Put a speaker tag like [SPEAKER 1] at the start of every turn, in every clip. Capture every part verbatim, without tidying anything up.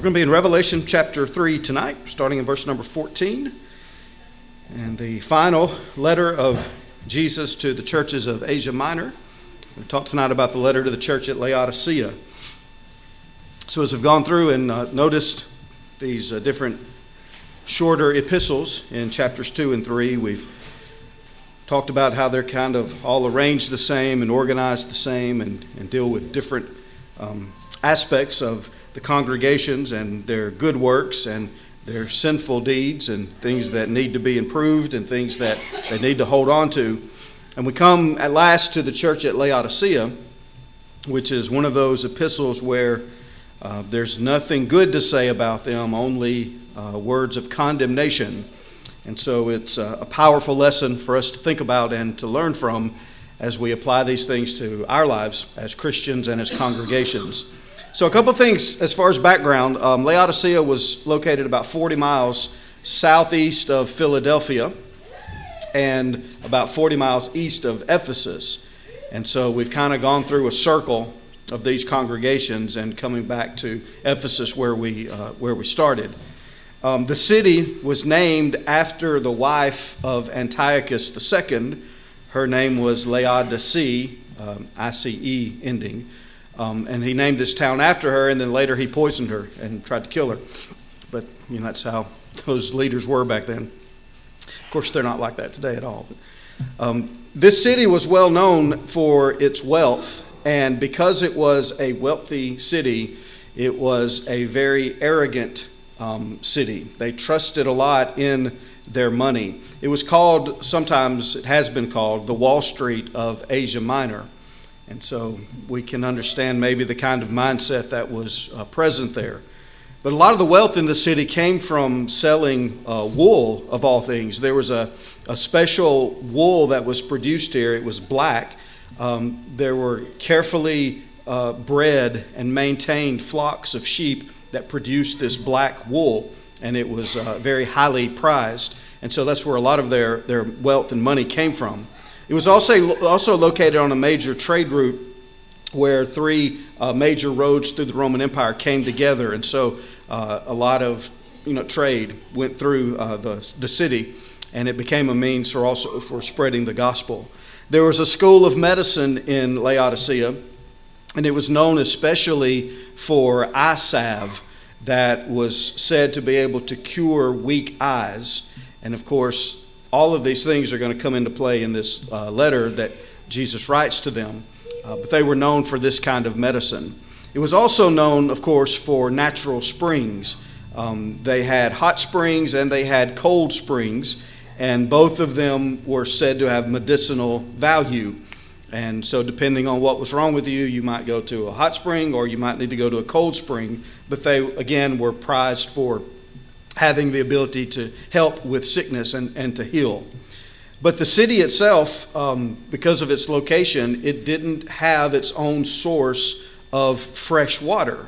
[SPEAKER 1] going to be in Revelation chapter three tonight, starting in verse number fourteen. And the final letter of Jesus to the churches of Asia Minor. We talked tonight about the letter to the church at Laodicea. So as we've gone through and uh, noticed these uh, different shorter epistles in chapters two and three, we've talked about how they're kind of all arranged the same and organized the same and, and deal with different um, aspects of the congregations and their good works and their sinful deeds and things that need to be improved and things that they need to hold on to. And we come at last to the church at Laodicea, which is one of those epistles where uh, there's nothing good to say about them, only uh, words of condemnation. And so it's uh, a powerful lesson for us to think about and to learn from as we apply these things to our lives as Christians and as congregations. So a couple of things as far as background. Um, Laodicea was located about forty miles southeast of Philadelphia and about forty miles east of Ephesus. And so we've kind of gone through a circle of these congregations and coming back to Ephesus where we uh, where we started. Um, the city was named after the wife of Antiochus the Second. Her name was Laodicea, um, I C E ending. Um, and he named this town after her, and then later he poisoned her and tried to kill her. But, you know, that's how those leaders were back then. Of course, they're not like that today at all. But, um, this city was well known for its wealth, and because it was a wealthy city, it was a very arrogant um, city. They trusted a lot in their money. It was called, sometimes it has been called, the Wall Street of Asia Minor. And so we can understand maybe the kind of mindset that was uh, present there. But a lot of the wealth in the city came from selling uh, wool, of all things. There was a, a special wool that was produced here. It was black. Um, there were carefully uh, bred and maintained flocks of sheep that produced this black wool, and it was uh, very highly prized. And so that's where a lot of their, their wealth and money came from. It was also also located on a major trade route where three uh, major roads through the Roman Empire came together, and so uh, a lot of you know trade went through uh, the the city, and it became a means for also for spreading the gospel. There was a school of medicine in Laodicea, and it was known especially for eye salve that was said to be able to cure weak eyes, and of course, all of these things are going to come into play in this uh, letter that Jesus writes to them. Uh, but they were known for this kind of medicine. It was also known, of course, for natural springs. Um, they had hot springs and they had cold springs, and both of them were said to have medicinal value. And so depending on what was wrong with you, you might go to a hot spring or you might need to go to a cold spring. But they, again, were prized for having the ability to help with sickness and, and to heal. But the city itself, um, because of its location, it didn't have its own source of fresh water.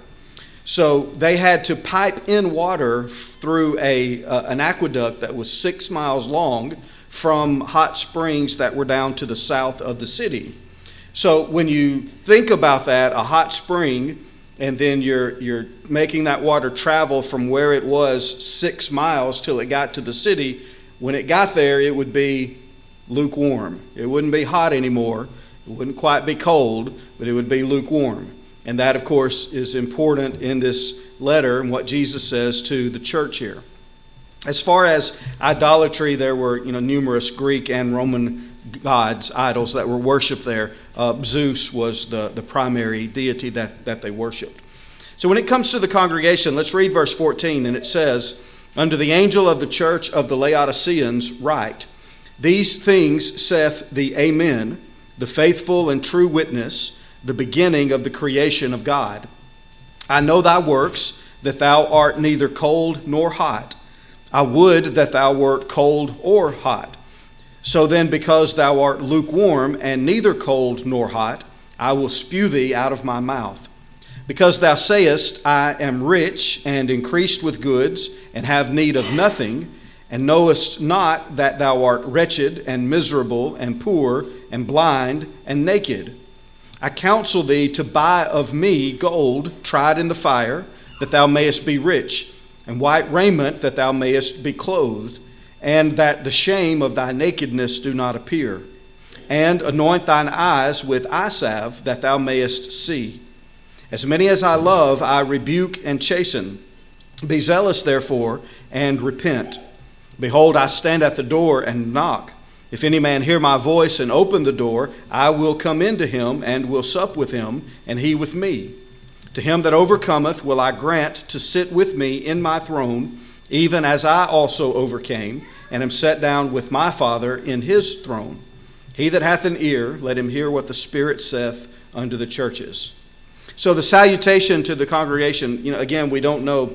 [SPEAKER 1] So they had to pipe in water through a uh, an aqueduct that was six miles long from hot springs that were down to the south of the city. So when you think about that, a hot spring, and then you're you're making that water travel from where it was six miles till it got to the city. When it got there, it would be lukewarm. It wouldn't be hot anymore. It wouldn't quite be cold, but it would be lukewarm. And that, of course, is important in this letter and what Jesus says to the church here. As far as idolatry, there were you know numerous Greek and Roman gods, idols that were worshipped there. Uh, Zeus was the, the primary deity that, that they worshipped. So when it comes to the congregation, let's read verse fourteen, and it says, "Unto the angel of the church of the Laodiceans write, These things saith the Amen, the faithful and true witness, the beginning of the creation of God. I know thy works, that thou art neither cold nor hot. I would that thou wert cold or hot. So then, because thou art lukewarm, and neither cold nor hot, I will spew thee out of my mouth. Because thou sayest, I am rich, and increased with goods, and have need of nothing, and knowest not that thou art wretched, and miserable, and poor, and blind, and naked. I counsel thee to buy of me gold tried in the fire, that thou mayest be rich, and white raiment, that thou mayest be clothed, and that the shame of thy nakedness do not appear. And anoint thine eyes with eye salve, that thou mayest see. As many as I love, I rebuke and chasten. Be zealous, therefore, and repent. Behold, I stand at the door and knock. If any man hear my voice and open the door, I will come into him and will sup with him, and he with me. To him that overcometh will I grant to sit with me in my throne, even as I also overcame, and am set down with my Father in his throne. He that hath an ear, let him hear what the Spirit saith unto the churches. So the salutation to the congregation, you know, again, we don't know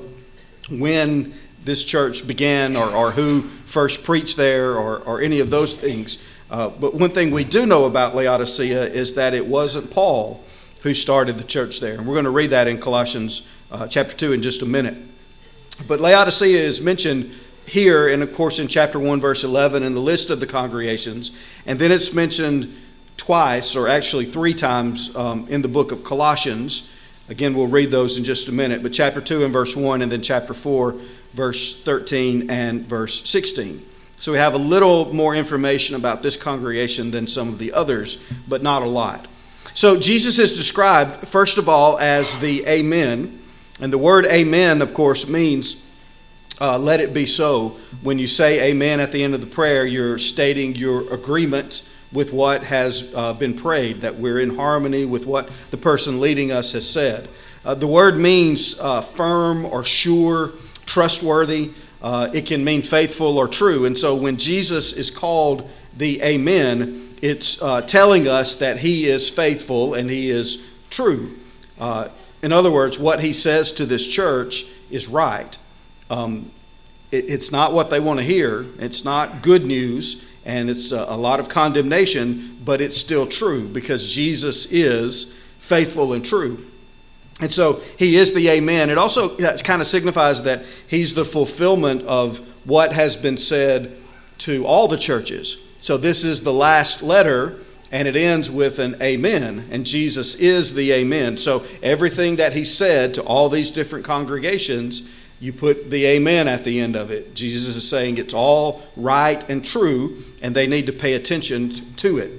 [SPEAKER 1] when this church began or, or who first preached there or, or any of those things. Uh, but one thing we do know about Laodicea is that it wasn't Paul who started the church there. And we're going to read that in Colossians uh, chapter two in just a minute. But Laodicea is mentioned here, and of course in chapter one, verse eleven, in the list of the congregations. And then it's mentioned twice, or actually three times, um, in the book of Colossians. Again, we'll read those in just a minute. But chapter two and verse one, and then chapter four, verse thirteen and verse sixteen. So we have a little more information about this congregation than some of the others, but not a lot. So Jesus is described, first of all, as the Amen. And the word Amen, of course, means uh, let it be so. When you say Amen at the end of the prayer, you're stating your agreement with what has uh, been prayed, that we're in harmony with what the person leading us has said. Uh, the word means uh, firm or sure, trustworthy. Uh, it can mean faithful or true. And so when Jesus is called the Amen, it's uh, telling us that he is faithful and he is true. Uh, in other words, what he says to this church is right. Um, it, it's not what they want to hear. It's not good news, and it's a, a lot of condemnation, but it's still true because Jesus is faithful and true. And so he is the Amen. It also kind of signifies that he's the fulfillment of what has been said to all the churches. So this is the last letter, and it ends with an Amen, and Jesus is the Amen. So everything that he said to all these different congregations, you put the Amen at the end of it. Jesus is saying it's all right and true, and they need to pay attention to it.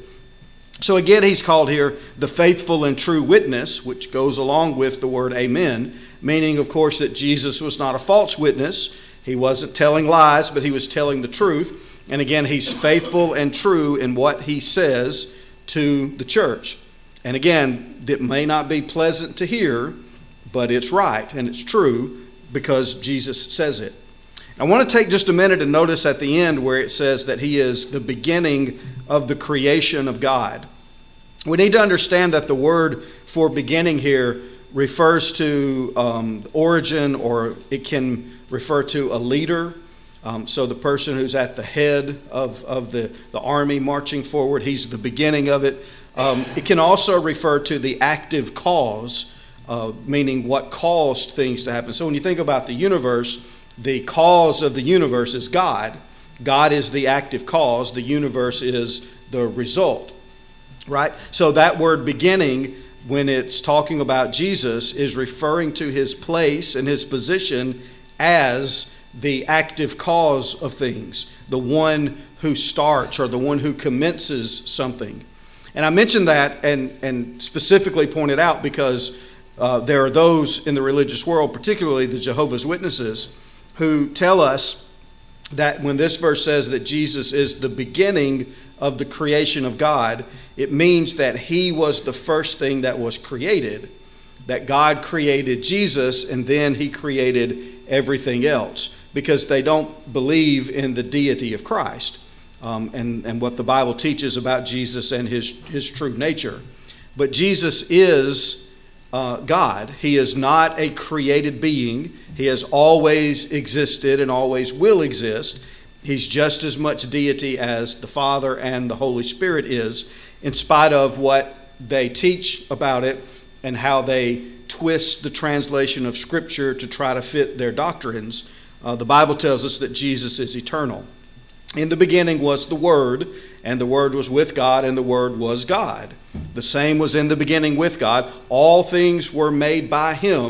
[SPEAKER 1] So again, he's called here the faithful and true witness, which goes along with the word Amen, meaning, of course, that Jesus was not a false witness. He wasn't telling lies, but he was telling the truth. And again, he's faithful and true in what he says to the church. And again, it may not be pleasant to hear, but it's right and it's true because Jesus says it. I want to take just a minute and notice at the end where it says that he is the beginning of the creation of God. We need to understand that the word for beginning here refers to um, origin, or it can refer to a leader. Um, so the person who's at the head of, of the, the army marching forward, he's the beginning of it. Um, it can also refer to the active cause, uh, meaning what caused things to happen. So when you think about the universe, the cause of the universe is God. God is the active cause. The universe is the result, right? So that word beginning, when it's talking about Jesus, is referring to his place and his position as the active cause of things, the one who starts or the one who commences something. And I mentioned that and, and specifically pointed out because uh, there are those in the religious world, particularly the Jehovah's Witnesses, who tell us that when this verse says that Jesus is the beginning of the creation of God, it means that he was the first thing that was created, that God created Jesus and then he created everything else, because they don't believe in the deity of Christ um, and, and what the Bible teaches about Jesus and his, his true nature. But Jesus is uh, God. He is not a created being. He has always existed and always will exist. He's just as much deity as the Father and the Holy Spirit is, in spite of what they teach about it and how they twist the translation of Scripture to try to fit their doctrines. Uh, the Bible tells us that Jesus is eternal. In the beginning was the Word, and the Word was with God, and the Word was God. The same was in the beginning with God. All things were made by him,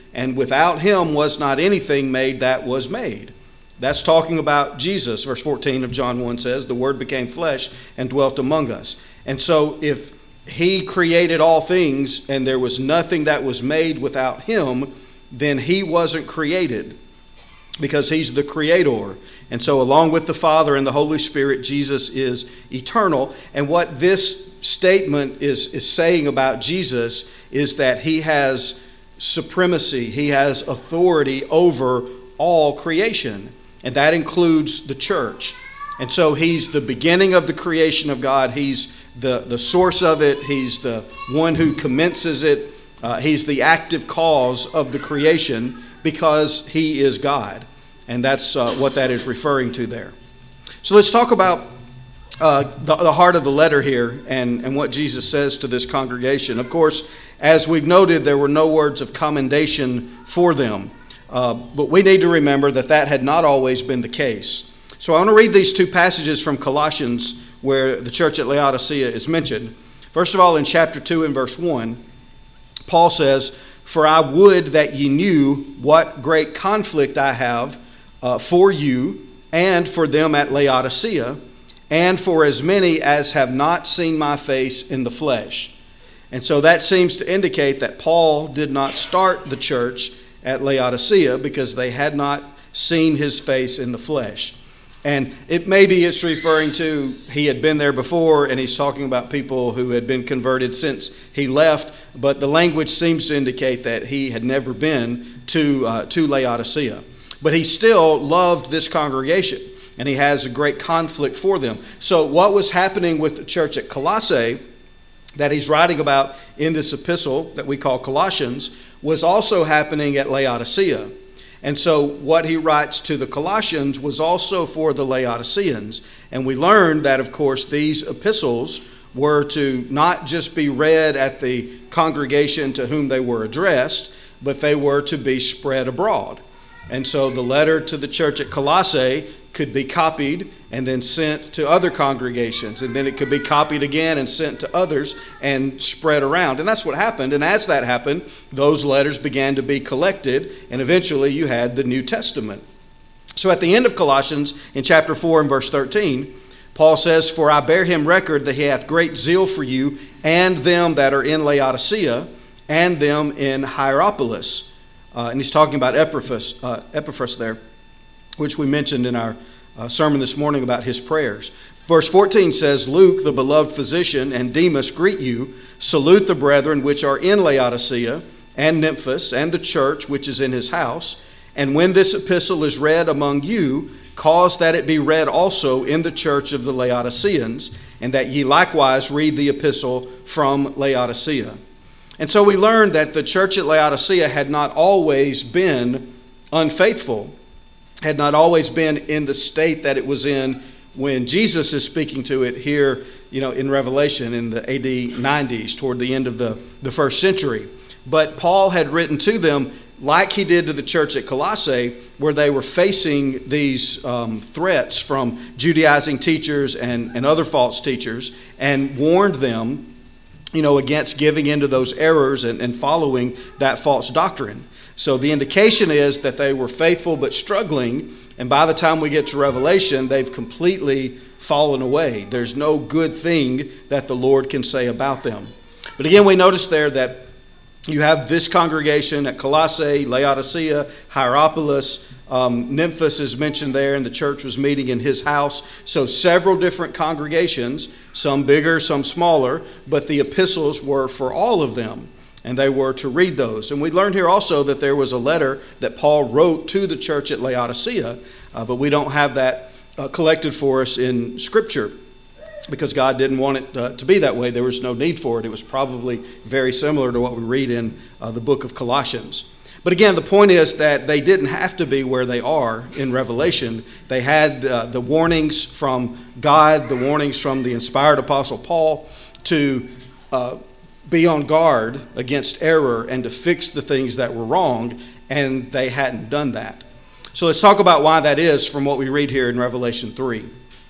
[SPEAKER 1] and without him was not anything made that was made. That's talking about Jesus. Verse fourteen of John one says, the Word became flesh and dwelt among us. And so if he created all things and there was nothing that was made without him, then he wasn't created, because he's the creator. And so along with the Father and the Holy Spirit, Jesus is eternal. And what this statement is, is saying about Jesus is that he has supremacy. He has authority over all creation. And that includes the church. And so he's the beginning of the creation of God. He's the, the source of it. He's the one who commences it. Uh, he's the active cause of the creation because he is God. And that's uh, what that is referring to there. So let's talk about uh, the, the heart of the letter here and, and what Jesus says to this congregation. Of course, as we've noted, there were no words of commendation for them. Uh, but we need to remember that that had not always been the case. So I want to read these two passages from Colossians where the church at Laodicea is mentioned. First of all, in chapter two and verse one, Paul says, "For I would that ye knew what great conflict I have Uh, for you and for them at Laodicea, and for as many as have not seen my face in the flesh." And so that seems to indicate that Paul did not start the church at Laodicea because they had not seen his face in the flesh. And it maybe it's referring to he had been there before, and he's talking about people who had been converted since he left, but the language seems to indicate that he had never been to uh, to Laodicea. But he still loved this congregation, and he has a great conflict for them. So what was happening with the church at Colossae that he's writing about in this epistle that we call Colossians was also happening at Laodicea. And so what he writes to the Colossians was also for the Laodiceans. And we learned that, of course, these epistles were to not just be read at the congregation to whom they were addressed, but they were to be spread abroad. And so the letter to the church at Colossae could be copied and then sent to other congregations. And then it could be copied again and sent to others and spread around. And that's what happened. And as that happened, those letters began to be collected. And eventually you had the New Testament. So at the end of Colossians, in chapter four and verse thirteen, Paul says, "For I bear him record that he hath great zeal for you and them that are in Laodicea and them in Hierapolis." Uh, and he's talking about Epaphras, uh, Epaphras there, which we mentioned in our uh, sermon this morning about his prayers. Verse fourteen says, "Luke, the beloved physician, and Demas greet you. Salute the brethren which are in Laodicea, and Nymphas, and the church which is in his house. And when this epistle is read among you, cause that it be read also in the church of the Laodiceans, and that ye likewise read the epistle from Laodicea." And so we learned that the church at Laodicea had not always been unfaithful, had not always been in the state that it was in when Jesus is speaking to it here, you know, in Revelation in the A D nineties, toward the end of the, the first century. But Paul had written to them like he did to the church at Colossae, where they were facing these um, threats from Judaizing teachers and, and other false teachers, and warned them, you know, against giving into those errors and, and following that false doctrine. So the indication is that they were faithful but struggling, and by the time we get to Revelation, they've completely fallen away. There's no good thing that the Lord can say about them. But again, we notice there that you have this congregation at Colossae, Laodicea, Hierapolis. Um, Nymphas is mentioned there, and the church was meeting in his house. So several different congregations, some bigger, some smaller, but the epistles were for all of them, and they were to read those. And we learned here also that there was a letter that Paul wrote to the church at Laodicea, uh, but we don't have that uh, collected for us in Scripture, because God didn't want it uh, to be that way. There was no need for it. It was probably very similar to what we read in uh, the book of Colossians. But again, the point is that they didn't have to be where they are in Revelation. They had uh, the warnings from God, the warnings from the inspired Apostle Paul to uh, be on guard against error and to fix the things that were wrong, and they hadn't done that. So let's talk about why that is from what we read here in Revelation three.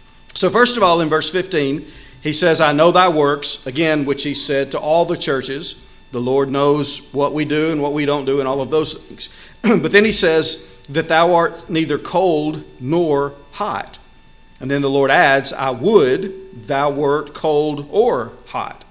[SPEAKER 1] So first of all, in verse fifteen, he says, "I know thy works," again, which he said to all the churches, The Lord knows what we do and what we don't do and all of those things. But then he says that thou art neither cold nor hot. And then the Lord adds, I would thou wert cold or hot.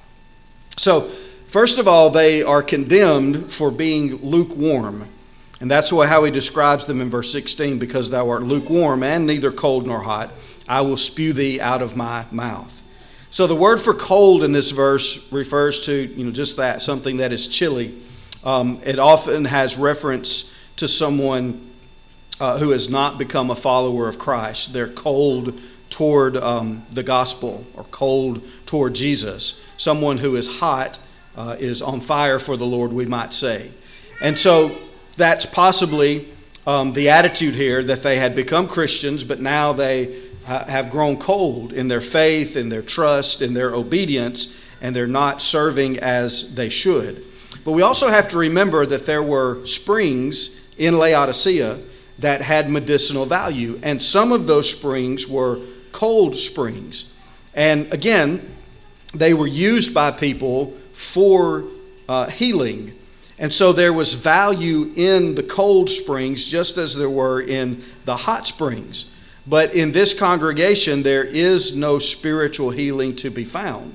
[SPEAKER 1] So, first of all, they are condemned for being lukewarm. And that's how he describes them in verse sixteen. Because thou art lukewarm and neither cold nor hot, I will spew thee out of my mouth. So the word for cold in this verse refers to, you know, just that, something that is chilly. Um, it often has reference to someone uh, who has not become a follower of Christ. They're cold toward um, the gospel, or cold toward Jesus. Someone who is hot uh, is on fire for the Lord, we might say. And so that's possibly um, the attitude here, that they had become Christians, but now they have grown cold in their faith, in their trust, in their obedience, and they're not serving as they should. But we also have to remember that there were springs in Laodicea that had medicinal value, and some of those springs were cold springs. And again, they were used by people for uh, healing. And so there was value in the cold springs just as there were in the hot springs. But in this congregation, there is no spiritual healing to be found.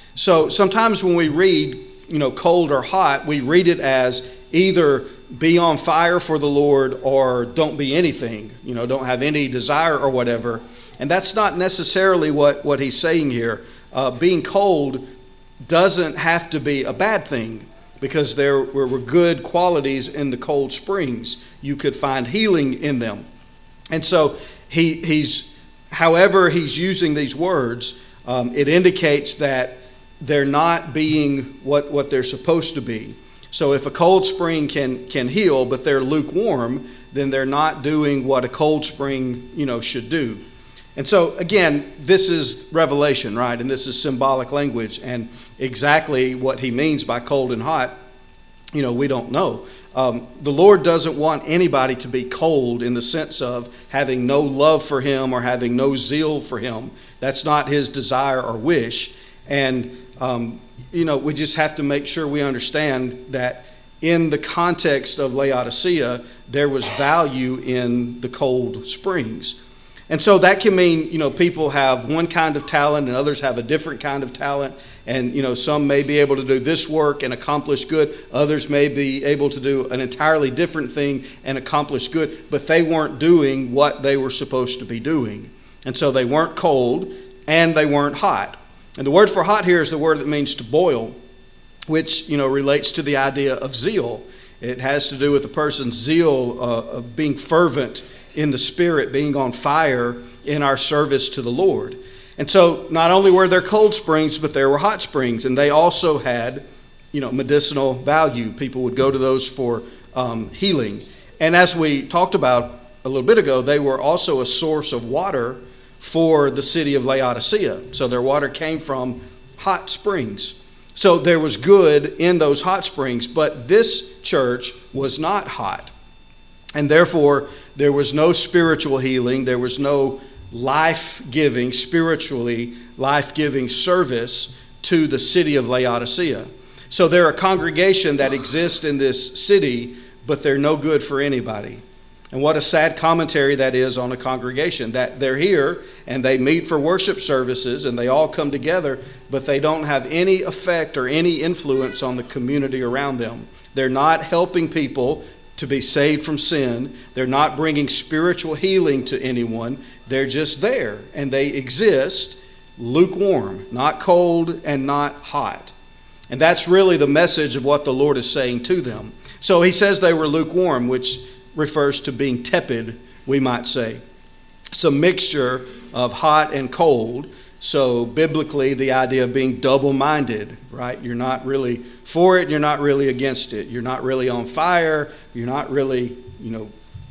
[SPEAKER 1] So sometimes when we read, you know, cold or hot, we read it as either be on fire for the Lord or don't be anything, you know, don't have any desire or whatever. And that's not necessarily what, what he's saying here. Uh, being cold doesn't have to be a bad thing, because there were good qualities in the cold springs. You could find healing in them. And so He, he's, however he's using these words, um, it indicates that they're not being what, what they're supposed to be. So if a cold spring can, can heal, but they're lukewarm, then they're not doing what a cold spring, you know, should do. And so, again, this is revelation, right? And this is symbolic language. And exactly what he means by cold and hot, you know, we don't know. Um, the Lord doesn't want anybody to be cold in the sense of having no love for him or having no zeal for him. That's not his desire or wish. And, um, you know, we just have to make sure we understand that in the context of Laodicea, there was value in the cold springs. And so that can mean, you know, people have one kind of talent and others have a different kind of talent. And, you know, some may be able to do this work and accomplish good. Others may be able to do an entirely different thing and accomplish good. But they weren't doing what they were supposed to be doing. And so they weren't cold and they weren't hot. And the word for hot here is the word that means to boil, which, you know, relates to the idea of zeal. It has to do with a person's zeal uh, of being fervent in the Spirit, being on fire in our service to the Lord. And so not only were there cold springs, but there were hot springs, and they also had, you know, medicinal value. People would go to those for um, healing. And as we talked about a little bit ago, they were also a source of water for the city of Laodicea. So their water came from hot springs. So there was good in those hot springs, but this church was not hot. And therefore, there was no spiritual healing. There was no life-giving, spiritually life-giving service to the city of Laodicea. So they're a congregation that exists in this city, but they're no good for anybody. And what a sad commentary that is on a congregation, that they're here and they meet for worship services and they all come together, but they don't have any effect or any influence on the community around them. They're not helping people to be saved from sin. They're not bringing spiritual healing to anyone. They're just there, and they exist lukewarm, not cold and not hot. And that's really the message of what the Lord is saying to them. So he says they were lukewarm, which refers to being tepid, we might say. It's a mixture of hot and cold. So biblically, the idea of being double-minded, right? You're not really for it, you're not really against it. You're not really on fire, you're not really, you know,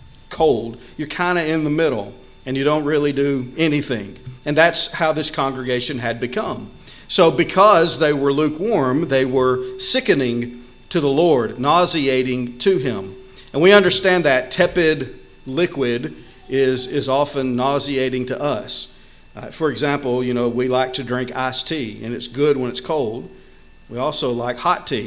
[SPEAKER 1] cold. You're kind of in the middle, and you don't really do anything. And that's how this congregation had become. So because they were lukewarm, they were sickening to the Lord, nauseating to him. And we understand that tepid liquid is, is often nauseating to us. Uh, for example, you know, we like to drink iced tea, and it's good when it's cold. We also like hot tea,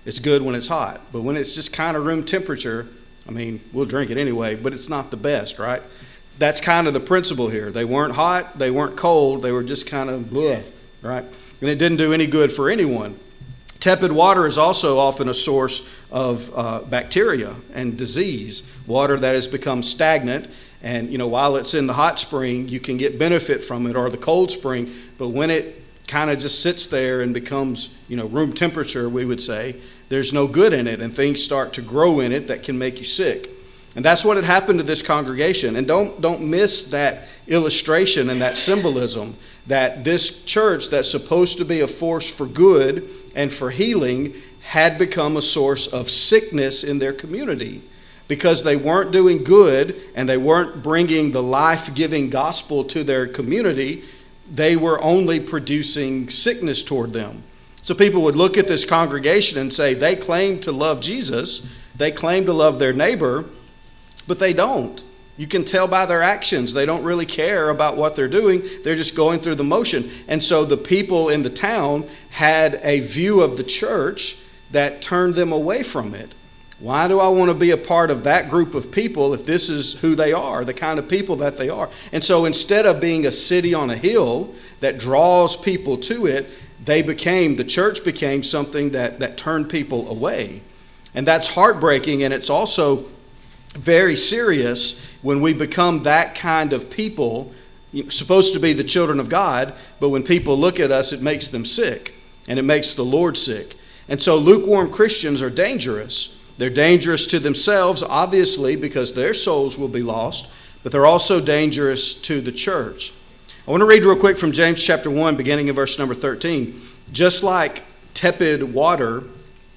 [SPEAKER 1] It's good when it's hot. But when it's just kind of room temperature, I mean, we'll drink it anyway, but it's not the best, right? That's kind of the principle here. They weren't hot, they weren't cold, they were just kind of bleh, right? And it didn't do any good for anyone. Tepid water is also often a source of uh, bacteria and disease. Water that has become stagnant, and you know, while it's in the hot spring, you can get benefit from it, or the cold spring, but when it kind of just sits there and becomes, you know, room temperature, we would say, there's no good in it, and things start to grow in it that can make you sick. And that's what had happened to this congregation. And don't don't miss that illustration and that symbolism, that this church that's supposed to be a force for good and for healing had become a source of sickness in their community, because they weren't doing good and they weren't bringing the life-giving gospel to their community. They were only producing sickness toward them. So people would look at this congregation and say, they claim to love Jesus, they claim to love their neighbor, but they don't. You can tell by their actions. They don't really care about what they're doing. They're just going through the motion. And so the people in the town had a view of the church that turned them away from it. Why do I want to be a part of that group of people if this is who they are, the kind of people that they are? And so instead of being a city on a hill that draws people to it, they became, the church became something that, that turned people away. And that's heartbreaking, and it's also very serious when we become that kind of people, supposed to be the children of God, but when people look at us, it makes them sick, and it makes the Lord sick. And so lukewarm Christians are dangerous. They're dangerous to themselves, obviously, because their souls will be lost, but they're also dangerous to the church. I want to read real quick from James chapter one, beginning in verse number thirteen. Just like tepid water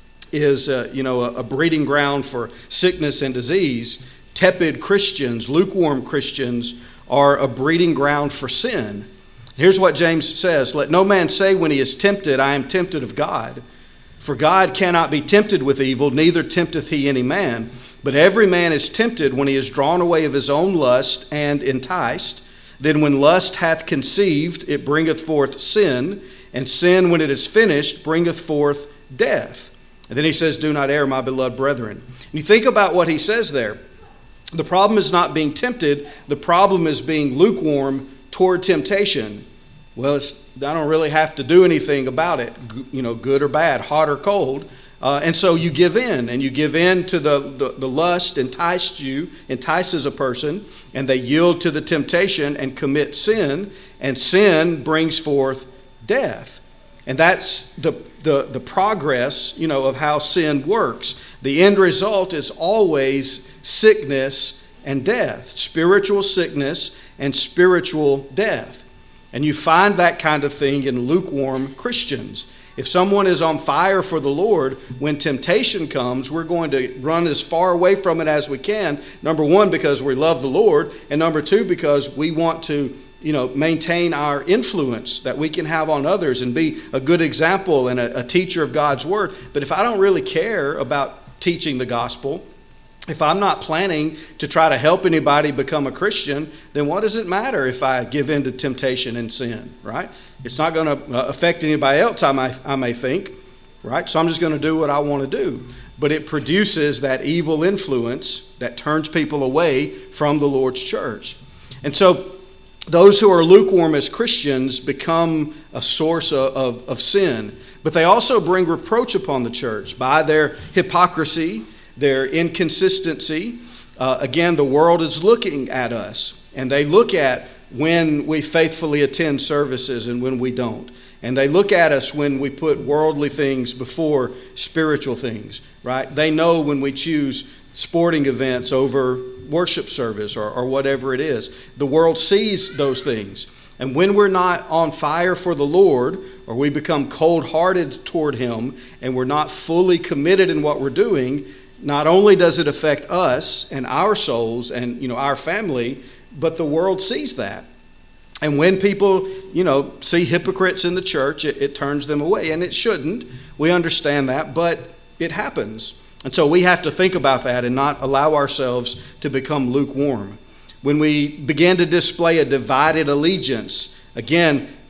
[SPEAKER 1] is uh, you know, a, a breeding ground for sickness and disease, tepid Christians, lukewarm Christians, are a breeding ground for sin. Here's what James says: let no man say when he is tempted, I am tempted of God. For God cannot be tempted with evil, neither tempteth he any man. But every man is tempted when he is drawn away of his own lust and enticed. Then when lust hath conceived, it bringeth forth sin. And sin, when it is finished, bringeth forth death. And then he says, do not err, my beloved brethren. And you think about what he says there. The problem is not being tempted. The problem is being lukewarm toward temptation. Well, it's, I don't really have to do anything about it, you know, good or bad, hot or cold. Uh, and so you give in, and you give in to the, the, the lust enticed you, entices a person, and they yield to the temptation and commit sin, and sin brings forth death. And that's the, the, the progress, you know, of how sin works. The end result is always sickness and death, spiritual sickness and spiritual death. And you find that kind of thing in lukewarm Christians. If someone is on fire for the Lord, when temptation comes, we're going to run as far away from it as we can. Number one, because we love the Lord. And number two, because we want to, you know, maintain our influence that we can have on others and be a good example and a, a teacher of God's word. But if I don't really care about teaching the gospel, if I'm not planning to try to help anybody become a Christian, then what does it matter if I give in to temptation and sin, right? It's not going to affect anybody else, I may, I may think, right? So I'm just going to do what I want to do. But it produces that evil influence that turns people away from the Lord's church. And so those who are lukewarm as Christians become a source of, of, of sin. But they also bring reproach upon the church by their hypocrisy, their inconsistency. Uh, again, the world is looking at us, and they look at when we faithfully attend services and when we don't. And they look at us when we put worldly things before spiritual things, right? They know when we choose sporting events over worship service or, or whatever it is. The world sees those things. And when we're not on fire for the Lord, or we become cold-hearted toward Him, and we're not fully committed in what we're doing, not only does it affect us and our souls and, you know, our family, but the world sees that. And when people, you know, see hypocrites in the church, it, it turns them away. And it shouldn't. We understand that, but it happens. And so we have to think about that and not allow ourselves to become lukewarm. When we begin to display a divided allegiance, again,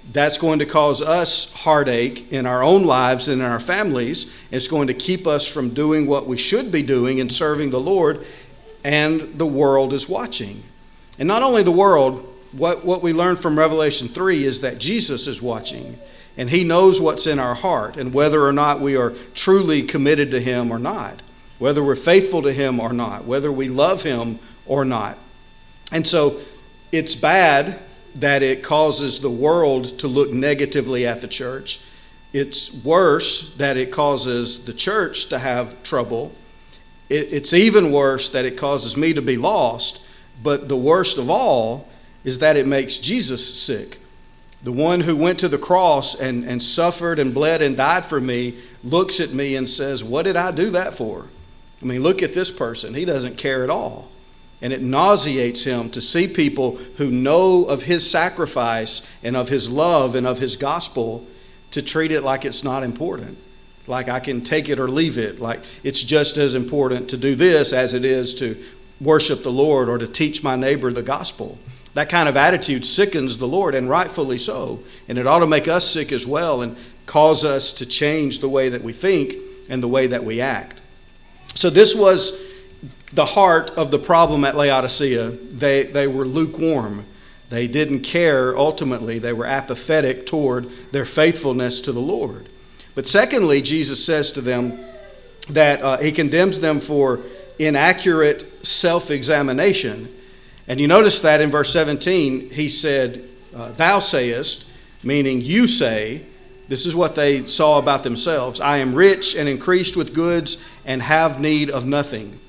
[SPEAKER 1] That's going to cause us heartache in our own lives and in our families. It's going to keep us from doing what we should be doing and serving the Lord, and the world is watching. And not only the world, what, what we learn from Revelation three is that Jesus is watching, and he knows what's in our heart and whether or not we are truly committed to him or not, whether we're faithful to him or not, whether we love him or not. And so it's bad that it causes the world to look negatively at the church. It's worse that it causes the church to have trouble. It, it's even worse that it causes me to be lost. But the worst of all is that it makes Jesus sick. The one who went to the cross and, and suffered and bled and died for me looks at me and says, what did I do that for? I mean, look at this person. He doesn't care at all. And it nauseates him to see people who know of his sacrifice and of his love and of his gospel to treat it like it's not important. Like I can take it or leave it. Like it's just as important to do this as it is to worship the Lord or to teach my neighbor the gospel. That kind of attitude sickens the Lord, and rightfully so. And it ought to make us sick as well and cause us to change the way that we think and the way that we act. So this was the heart of the problem at Laodicea. They, they were lukewarm. They didn't care ultimately. They were apathetic toward their faithfulness to the Lord. But secondly, Jesus says to them that uh, he condemns them for inaccurate self-examination. And you notice that in verse seventeen, he said, uh, thou sayest, meaning you say. This is what they saw about themselves. I am rich and increased with goods and have need of nothing.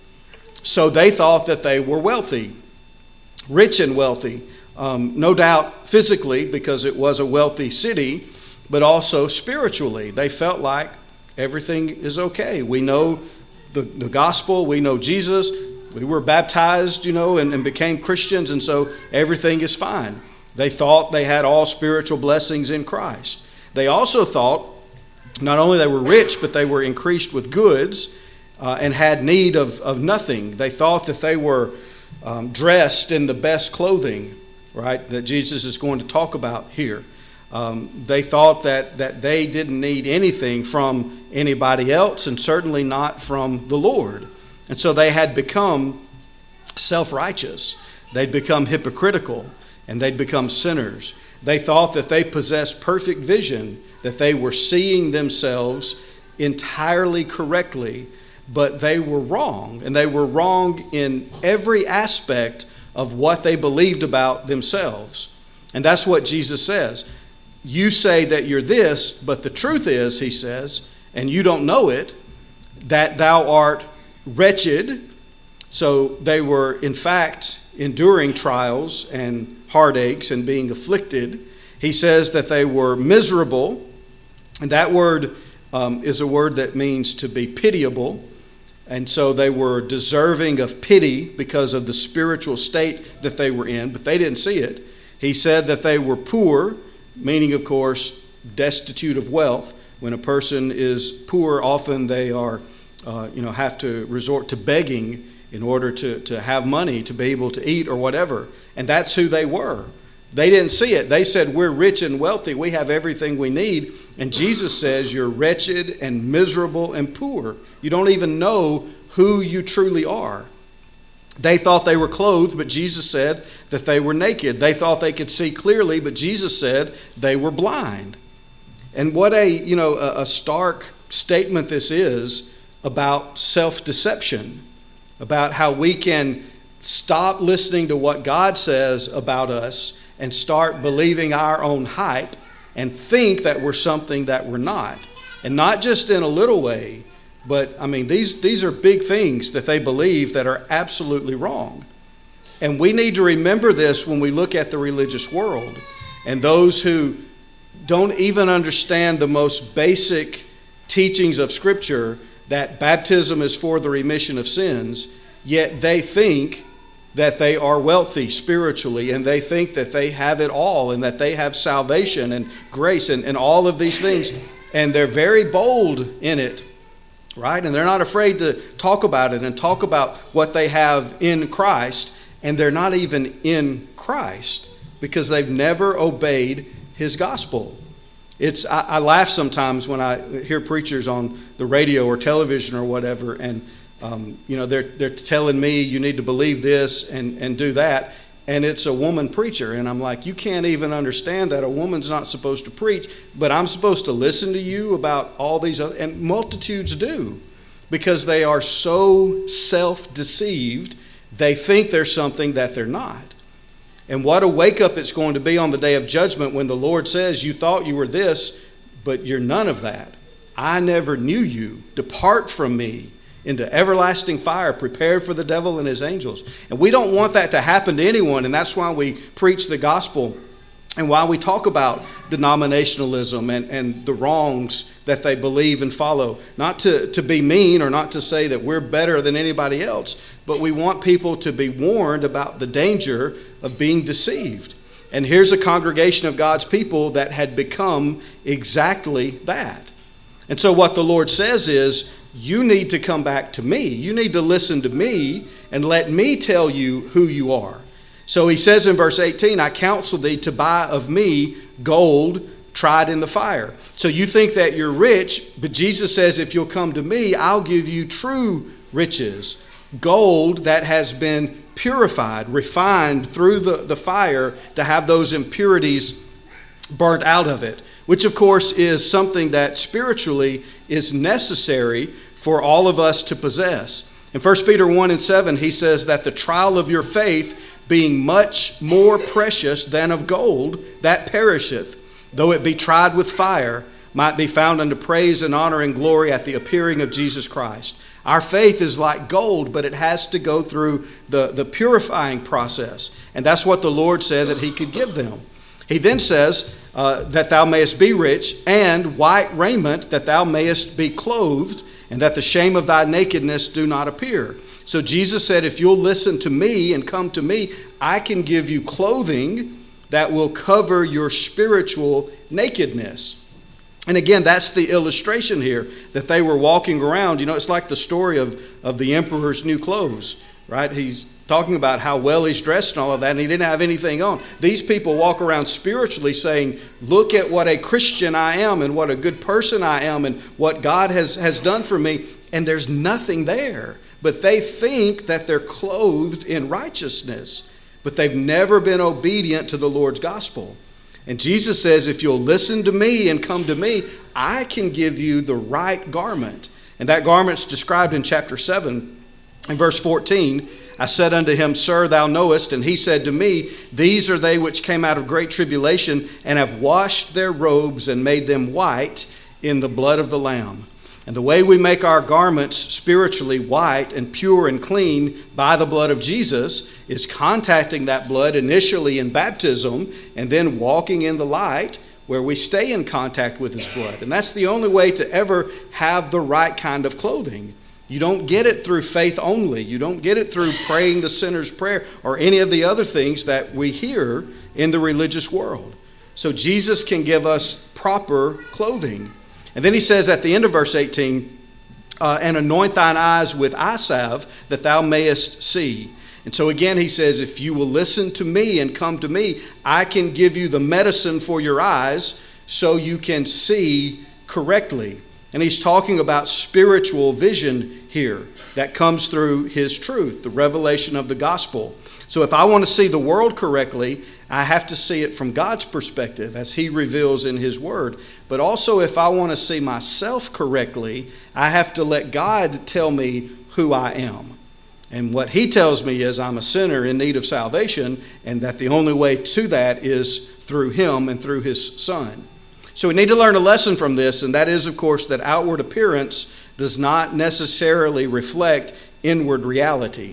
[SPEAKER 1] So they thought that they were wealthy, rich and wealthy. Um, no doubt physically because it was a wealthy city, but also spiritually. They felt like everything is okay. We know the, the gospel. We know Jesus. We were baptized, you know, and, and became Christians, and so everything is fine. They thought they had all spiritual blessings in Christ. They also thought not only they were rich, but they were increased with goods uh, and had need of, of nothing. They thought that they were um, dressed in the best clothing, right, that Jesus is going to talk about here. Um, they thought that, that they didn't need anything from anybody else, and certainly not from the Lord. And so they had become self-righteous. They'd become hypocritical, and they'd become sinners. They thought that they possessed perfect vision, that they were seeing themselves entirely correctly, but they were wrong. And they were wrong in every aspect of what they believed about themselves. And that's what Jesus says. You say that you're this, but the truth is, he says, and you don't know it, that thou art wretched. So they were, in fact, enduring trials and heartaches and being afflicted. He says that they were miserable. And that word um, is a word that means to be pitiable. And so they were deserving of pity because of the spiritual state that they were in, but they didn't see it. He said that they were poor, meaning, of course, destitute of wealth. When a person is poor, often they are, uh, you know, have to resort to begging in order to, to have money to be able to eat or whatever. And that's who they were. They didn't see it. They said, we're rich and wealthy. We have everything we need. And Jesus says, you're wretched and miserable and poor. You don't even know who you truly are. They thought they were clothed, but Jesus said that they were naked. They thought they could see clearly, but Jesus said they were blind. And what a, you know, a, a stark statement this is about self-deception, about how we can stop listening to what God says about us and start believing our own hype and think that we're something that we're not. And not just in a little way, but I mean, these, these are big things that they believe that are absolutely wrong. And we need to remember this when we look at the religious world and those who don't even understand the most basic teachings of Scripture, that baptism is for the remission of sins, yet they think that they are wealthy spiritually, and they think that they have it all, and that they have salvation and grace and, and all of these things. And they're very bold in it, right? And they're not afraid to talk about it and talk about what they have in Christ, and they're not even in Christ because they've never obeyed his gospel. It's I, I laugh sometimes when I hear preachers on the radio or television or whatever, and um, you know they're they're telling me you need to believe this and, and do that, and it's a woman preacher, and I'm like, you can't even understand that a woman's not supposed to preach, but I'm supposed to listen to you about all these other, and multitudes do, because they are so self-deceived, they think they're something that they're not. And what a wake up it's going to be on the day of judgment when the Lord says, you thought you were this, but you're none of that. I never knew you. Depart from me into everlasting fire, prepared for the devil and his angels. And we don't want that to happen to anyone, and that's why we preach the gospel and why we talk about denominationalism and, and the wrongs that they believe and follow. Not to, to be mean or not to say that we're better than anybody else, but we want people to be warned about the danger of being deceived. And here's a congregation of God's people that had become exactly that. And so what the Lord says is, you need to come back to me. You need to listen to me and let me tell you who you are. So he says in verse eighteen, I counsel thee to buy of me gold tried in the fire. So you think that you're rich, but Jesus says, if you'll come to me, I'll give you true riches. Gold that has been purified, refined through the, the fire to have those impurities burnt out of it, which of course is something that spiritually is necessary for all of us to possess. In First Peter one and seven, he says that the trial of your faith, being much more precious than of gold that perisheth, though it be tried with fire, might be found unto praise and honor and glory at the appearing of Jesus Christ. Our faith is like gold, but it has to go through the, the purifying process. And that's what the Lord said that he could give them. He then says uh, that thou mayest be rich, and white raiment that thou mayest be clothed, and that the shame of thy nakedness do not appear. So Jesus said, if you'll listen to me and come to me, I can give you clothing that will cover your spiritual nakedness. And again, that's the illustration here, that they were walking around. You know, it's like the story of, of the emperor's new clothes, right? He's talking about how well he's dressed and all of that, and he didn't have anything on. These people walk around spiritually saying, look at what a Christian I am and what a good person I am and what God has, has done for me, and there's nothing there. But they think that they're clothed in righteousness, but they've never been obedient to the Lord's gospel. And Jesus says, if you'll listen to me and come to me, I can give you the right garment. And that garment's described in chapter seven, in verse fourteen. I said unto him, Sir, thou knowest. And he said to me, These are they which came out of great tribulation, and have washed their robes and made them white in the blood of the Lamb. And the way we make our garments spiritually white and pure and clean by the blood of Jesus is contacting that blood initially in baptism and then walking in the light where we stay in contact with his blood. And that's the only way to ever have the right kind of clothing. You don't get it through faith only. You don't get it through praying the sinner's prayer or any of the other things that we hear in the religious world. So Jesus can give us proper clothing. And then he says at the end of verse eighteen, uh, and anoint thine eyes with eye salve that thou mayest see. And so again he says, if you will listen to me and come to me, I can give you the medicine for your eyes so you can see correctly. And he's talking about spiritual vision here that comes through his truth, the revelation of the gospel. So if I want to see the world correctly, I have to see it from God's perspective as he reveals in his word. But also if I want to see myself correctly, I have to let God tell me who I am. And what he tells me is I'm a sinner in need of salvation, and that the only way to that is through him and through his son. So we need to learn a lesson from this, and that is, of course, that outward appearance does not necessarily reflect inward reality.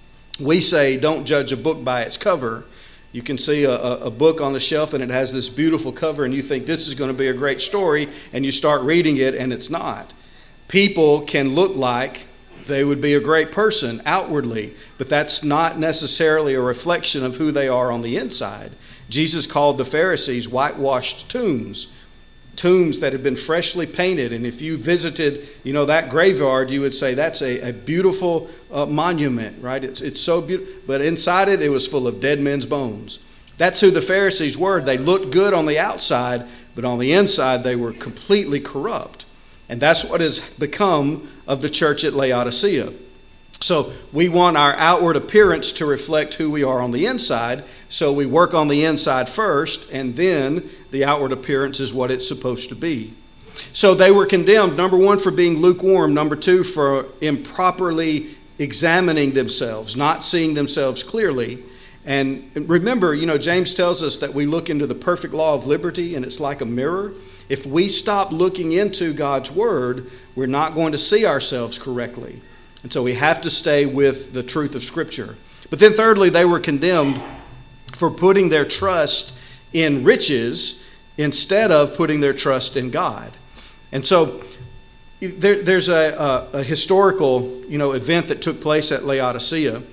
[SPEAKER 1] We say, don't judge a book by its cover. You can see a, a book on the shelf and it has this beautiful cover and you think this is going to be a great story, and you start reading it and it's not. People can look like they would be a great person outwardly, but that's not necessarily a reflection of who they are on the inside. Jesus called the Pharisees whitewashed tombs. Tombs that had been freshly painted, and if you visited, you know, that graveyard, you would say that's a, a beautiful uh, monument, right? It's it's so beautiful, but inside it, it was full of dead men's bones. That's who the Pharisees were. They looked good on the outside, but on the inside they were completely corrupt. And that's what has become of the church at Laodicea. So we want our outward appearance to reflect who we are on the inside. So we work on the inside first, and then the outward appearance is what it's supposed to be. So they were condemned, number one, for being lukewarm. Number two, for improperly examining themselves, not seeing themselves clearly. And remember, you know, James tells us that we look into the perfect law of liberty, and it's like a mirror. If we stop looking into God's word, we're not going to see ourselves correctly. And so we have to stay with the truth of Scripture. But then thirdly, they were condemned for putting their trust in riches instead of putting their trust in God. And so there, there's a, a, a historical, you know, event that took place at Laodicea.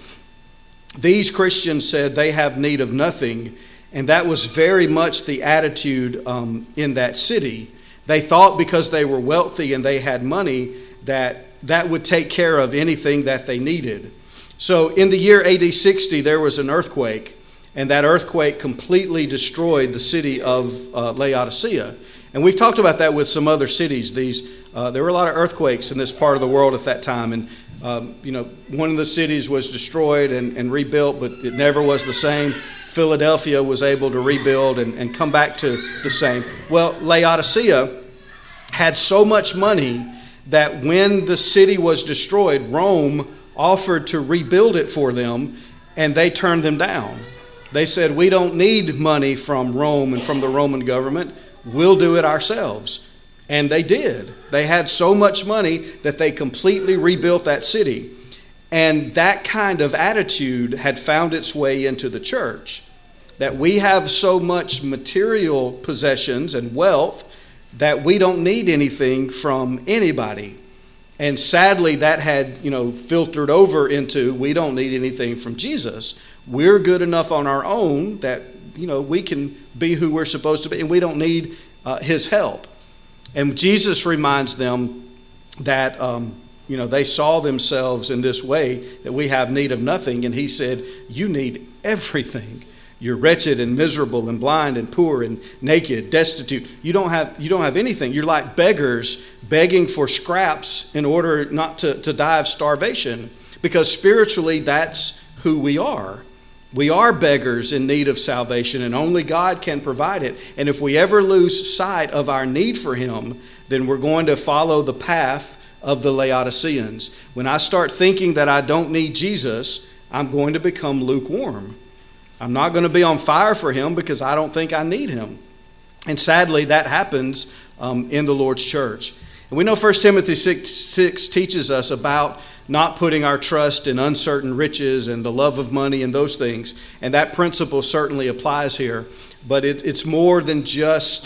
[SPEAKER 1] These Christians said they have need of nothing, and that was very much the attitude um, in that city. They thought because they were wealthy and they had money that that would take care of anything that they needed. So in the year A D sixty, there was an earthquake, and that earthquake completely destroyed the city of uh, Laodicea. And we've talked about that with some other cities. These uh, there were a lot of earthquakes in this part of the world at that time, and um, you know, one of the cities was destroyed and, and rebuilt, but it never was the same. Philadelphia was able to rebuild and, and come back to the same. Well, Laodicea had so much money that when the city was destroyed, Rome offered to rebuild it for them, and they turned them down. They said, we don't need money from Rome and from the Roman government. We'll do it ourselves. And they did. They had so much money that they completely rebuilt that city. And that kind of attitude had found its way into the church, that we have so much material possessions and wealth that we don't need anything from anybody. And sadly, that had, you know, filtered over into we don't need anything from Jesus. We're good enough on our own that, you know, we can be who we're supposed to be, and we don't need uh, his help. And Jesus reminds them that, um, you know, they saw themselves in this way, that we have need of nothing. And he said, you need everything. You're wretched and miserable and blind and poor and naked, destitute. You don't have, you don't have anything. You're like beggars begging for scraps in order not to, to die of starvation. Because spiritually, that's who we are. We are beggars in need of salvation, and only God can provide it. And if we ever lose sight of our need for him, then we're going to follow the path of the Laodiceans. When I start thinking that I don't need Jesus, I'm going to become lukewarm. I'm not going to be on fire for him because I don't think I need him. And sadly, that happens um, in the Lord's church. And we know First Timothy six, six teaches us about not putting our trust in uncertain riches and the love of money and those things. And that principle certainly applies here. But it, it's more than just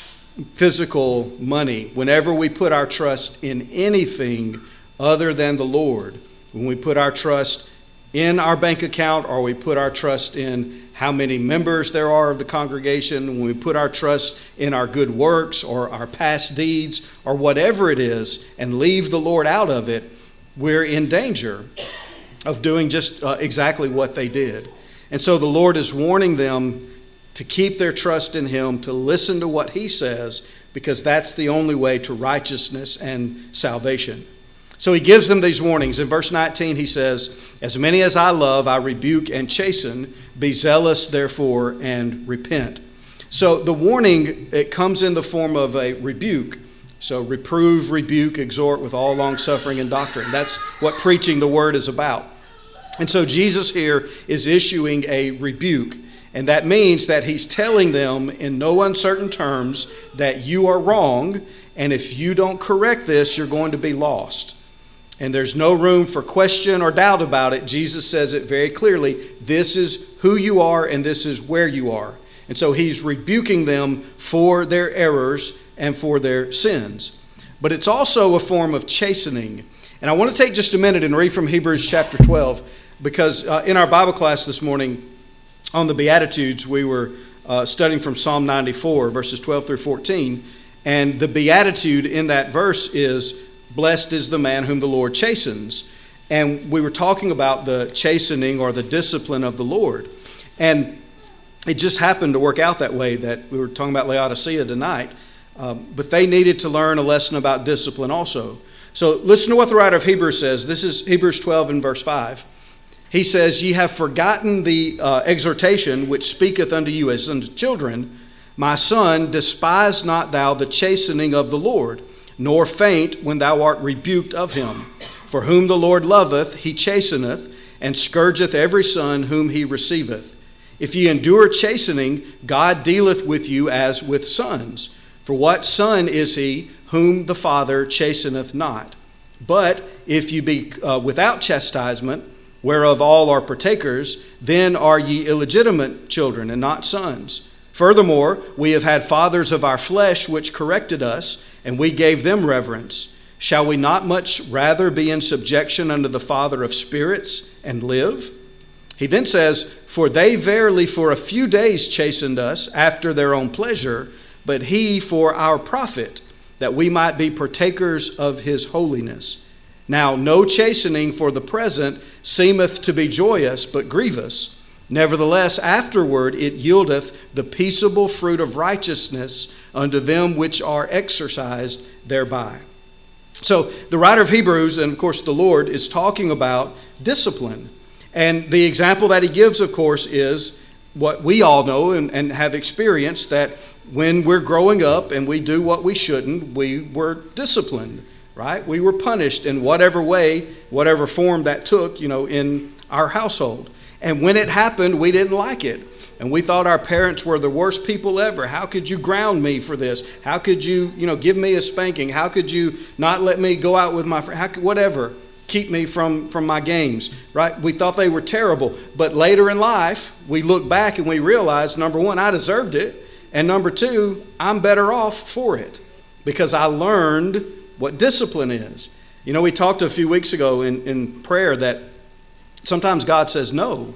[SPEAKER 1] physical money. Whenever we put our trust in anything other than the Lord, when we put our trust in our bank account, or we put our trust in how many members there are of the congregation, when we put our trust in our good works or our past deeds or whatever it is, and leave the Lord out of it, we're in danger of doing just uh, exactly what they did. And so the Lord is warning them to keep their trust in him, to listen to what he says, because that's the only way to righteousness and salvation. So he gives them these warnings. In verse nineteen, he says, as many as I love, I rebuke and chasten. Be zealous, therefore, and repent. So the warning, it comes in the form of a rebuke. So reprove, rebuke, exhort with all long-suffering and doctrine. That's what preaching the word is about. And so Jesus here is issuing a rebuke. And that means that he's telling them in no uncertain terms that you are wrong. And if you don't correct this, you're going to be lost. And there's no room for question or doubt about it. Jesus says it very clearly. This is who you are and this is where you are. And so he's rebuking them for their errors and for their sins. But it's also a form of chastening. And I want to take just a minute and read from Hebrews chapter twelve, because uh, in our Bible class this morning on the Beatitudes, we were uh, studying from Psalm ninety-four, verses twelve through fourteen. And the Beatitude in that verse is, blessed is the man whom the Lord chastens. And we were talking about the chastening or the discipline of the Lord. And it just happened to work out that way, that we were talking about Laodicea tonight. Um, but they needed to learn a lesson about discipline also. So listen to what the writer of Hebrews says. This is Hebrews twelve and verse five. He says, "Ye have forgotten the uh, exhortation which speaketh unto you as unto children. My son, despise not thou the chastening of the Lord, nor faint when thou art rebuked of him. For whom the Lord loveth, he chasteneth, and scourgeth every son whom he receiveth. If ye endure chastening, God dealeth with you as with sons. For what son is he whom the Father chasteneth not? But if you be uh, without chastisement, whereof all are partakers, then are ye illegitimate children, and not sons. Furthermore, we have had fathers of our flesh which corrected us, and we gave them reverence. Shall we not much rather be in subjection unto the Father of spirits, and live?" He then says, "For they verily for a few days chastened us after their own pleasure, but he for our profit, that we might be partakers of his holiness. Now no chastening for the present seemeth to be joyous, but grievous. Nevertheless, afterward it yieldeth the peaceable fruit of righteousness unto them which are exercised thereby." So the writer of Hebrews, and of course the Lord, is talking about discipline. And the example that he gives, of course, is what we all know and, and have experienced, that when we're growing up and we do what we shouldn't, we were disciplined, right? We were punished in whatever way, whatever form that took, you know, in our household. And when it happened, we didn't like it. And we thought our parents were the worst people ever. How could you ground me for this? How could you, you know, give me a spanking? How could you not let me go out with my friends? Whatever, keep me from, from my games, right? We thought they were terrible. But later in life, we look back and we realize, number one, I deserved it. And number two, I'm better off for it because I learned what discipline is. You know, we talked a few weeks ago in, in prayer that sometimes God says no.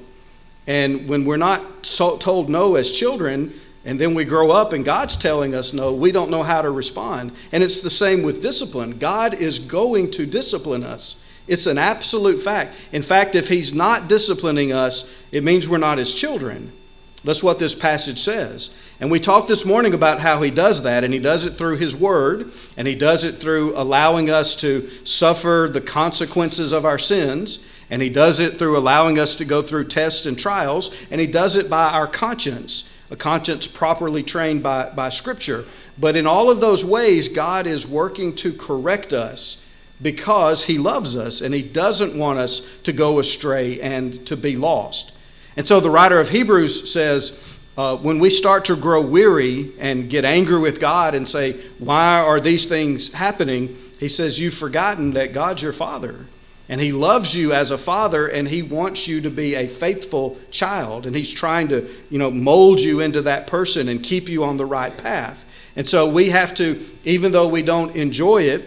[SPEAKER 1] And when we're not so told no as children, and then we grow up and God's telling us no, we don't know how to respond. And it's the same with discipline. God is going to discipline us. It's an absolute fact. In fact, if he's not disciplining us, it means we're not his children. That's what this passage says. And we talked this morning about how he does that, and he does it through his word, and he does it through allowing us to suffer the consequences of our sins, and he does it through allowing us to go through tests and trials, and he does it by our conscience, a conscience properly trained by, by Scripture. But in all of those ways, God is working to correct us because he loves us, and he doesn't want us to go astray and to be lost. And so the writer of Hebrews says, uh, when we start to grow weary and get angry with God and say, why are these things happening? He says, you've forgotten that God's your Father. And he loves you as a father, and he wants you to be a faithful child. And he's trying to, you know, mold you into that person and keep you on the right path. And so we have to, even though we don't enjoy it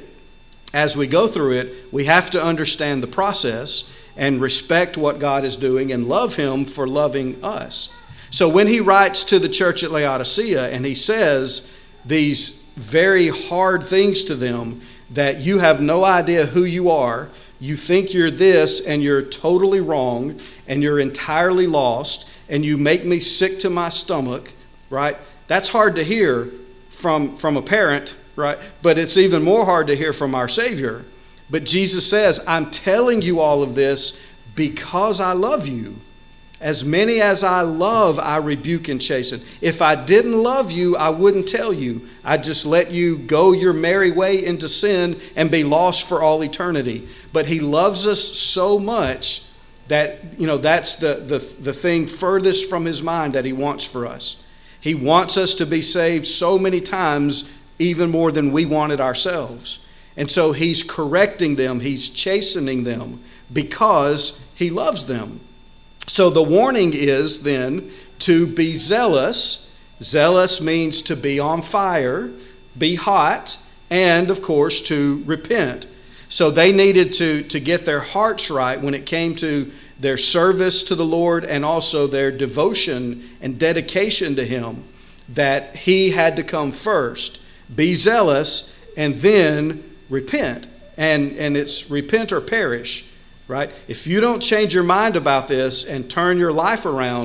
[SPEAKER 1] as we go through it, we have to understand the process and respect what God is doing and love him for loving us. So when he writes to the church at Laodicea and he says these very hard things to them, that you have no idea who you are, you think you're this and you're totally wrong and you're entirely lost and you make me sick to my stomach, right? That's hard to hear from, from a parent, right? But it's even more hard to hear from our Savior. But Jesus says, I'm telling you all of this because I love you. As many as I love, I rebuke and chasten. If I didn't love you, I wouldn't tell you. I'd just let you go your merry way into sin and be lost for all eternity. But he loves us so much that, you know, that's the, the, the thing furthest from his mind that he wants for us. He wants us to be saved so many times, even more than we wanted ourselves. And so he's correcting them, he's chastening them because he loves them. So the warning is then to be zealous. Zealous means to be on fire, be hot, and of course to repent. So they needed to, to get their hearts right when it came to their service to the Lord and also their devotion and dedication to him, that he had to come first. Be zealous and then repent. And, and it's repent or perish. Right? If you don't change your mind about this and turn your life around,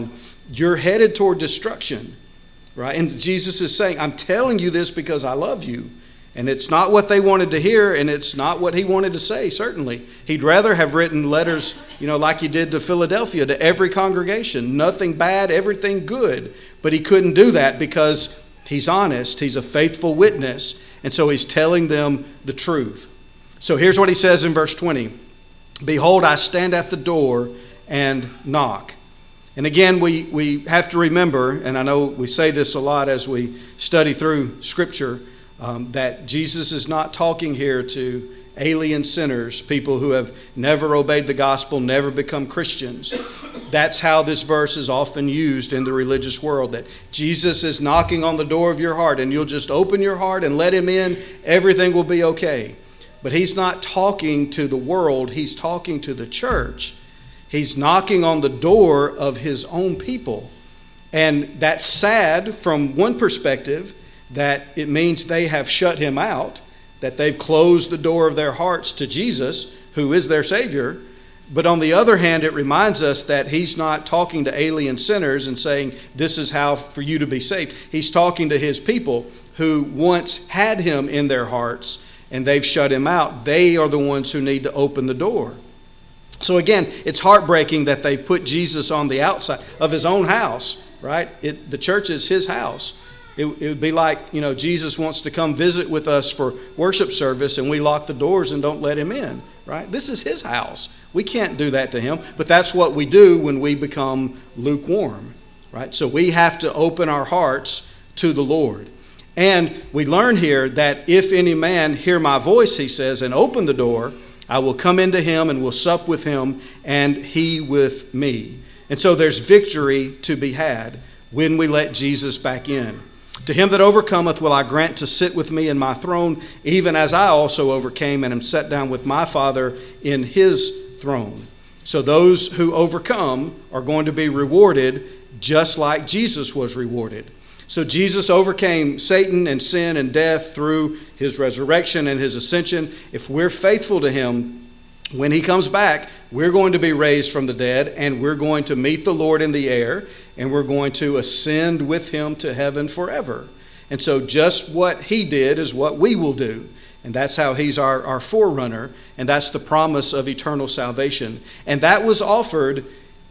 [SPEAKER 1] you're headed toward destruction, right? And Jesus is saying, I'm telling you this because I love you. And it's not what they wanted to hear, and it's not what he wanted to say, certainly. He'd rather have written letters, you know, like he did to Philadelphia, to every congregation. Nothing bad, everything good. But he couldn't do that because he's honest. He's a faithful witness. And so he's telling them the truth. So here's what he says in verse twenty. Behold, I stand at the door and knock. And again, we, we have to remember, and I know we say this a lot as we study through Scripture, Um, that Jesus is not talking here to alien sinners, people who have never obeyed the gospel, never become Christians. That's how this verse is often used in the religious world, that Jesus is knocking on the door of your heart, and you'll just open your heart and let him in, everything will be okay. But he's not talking to the world, he's talking to the church. He's knocking on the door of his own people. And that's sad from one perspective, that it means they have shut him out, that they've closed the door of their hearts to Jesus, who is their Savior. But on the other hand, it reminds us that he's not talking to alien sinners and saying, this is how for you to be saved. He's talking to his people who once had him in their hearts, and they've shut him out. They are the ones who need to open the door. So again, it's heartbreaking that they've put Jesus on the outside of his own house, right? It, the church is his house. It, it would be like, you know, Jesus wants to come visit with us for worship service and we lock the doors and don't let him in, right? This is his house. We can't do that to him, but that's what we do when we become lukewarm, right? So we have to open our hearts to the Lord. And we learn here that if any man hear my voice, he says, and open the door, I will come into him and will sup with him and he with me. And so there's victory to be had when we let Jesus back in. To him that overcometh will I grant to sit with me in my throne, even as I also overcame and am set down with my Father in his throne. So those who overcome are going to be rewarded just like Jesus was rewarded. So Jesus overcame Satan and sin and death through his resurrection and his ascension. If we're faithful to him, when he comes back, we're going to be raised from the dead, and we're going to meet the Lord in the air, and we're going to ascend with him to heaven forever. And so just what he did is what we will do. And that's how he's our, our forerunner, and that's the promise of eternal salvation. And that was offered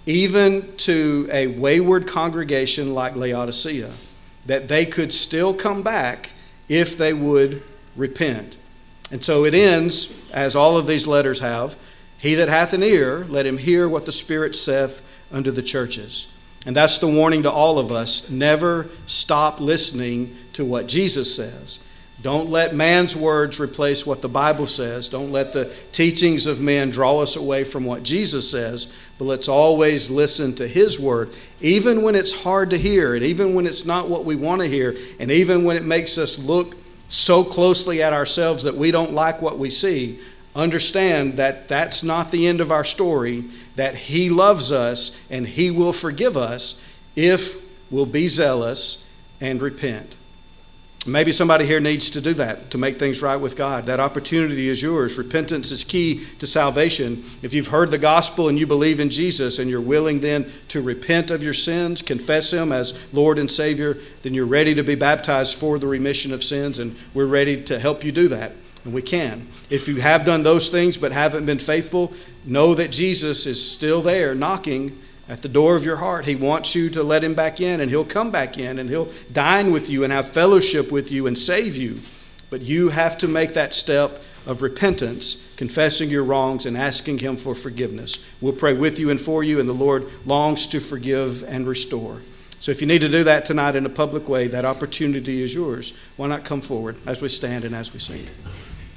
[SPEAKER 1] even to a wayward congregation like Laodicea, that they could still come back if they would repent. And so it ends, as all of these letters have, he that hath an ear, let him hear what the Spirit saith unto the churches. And that's the warning to all of us. Never stop listening to what Jesus says. Don't let man's words replace what the Bible says. Don't let the teachings of men draw us away from what Jesus says. But let's always listen to his word, even when it's hard to hear, and even when it's not what we want to hear, and even when it makes us look so closely at ourselves that we don't like what we see. Understand that that's not the end of our story, that he loves us and he will forgive us if we'll be zealous and repent. Maybe somebody here needs to do that, to make things right with God. That opportunity is yours. Repentance is key to salvation. If you've heard the gospel and you believe in Jesus and you're willing then to repent of your sins, confess him as Lord and Savior, then you're ready to be baptized for the remission of sins, and we're ready to help you do that. And we can. If you have done those things but haven't been faithful, know that Jesus is still there knocking at the door of your heart. He wants you to let him back in, and he'll come back in, and he'll dine with you and have fellowship with you and save you. But you have to make that step of repentance, confessing your wrongs and asking him for forgiveness. We'll pray with you and for you, and the Lord longs to forgive and restore. So if you need to do that tonight in a public way, that opportunity is yours. Why not come forward as we stand and as we sing?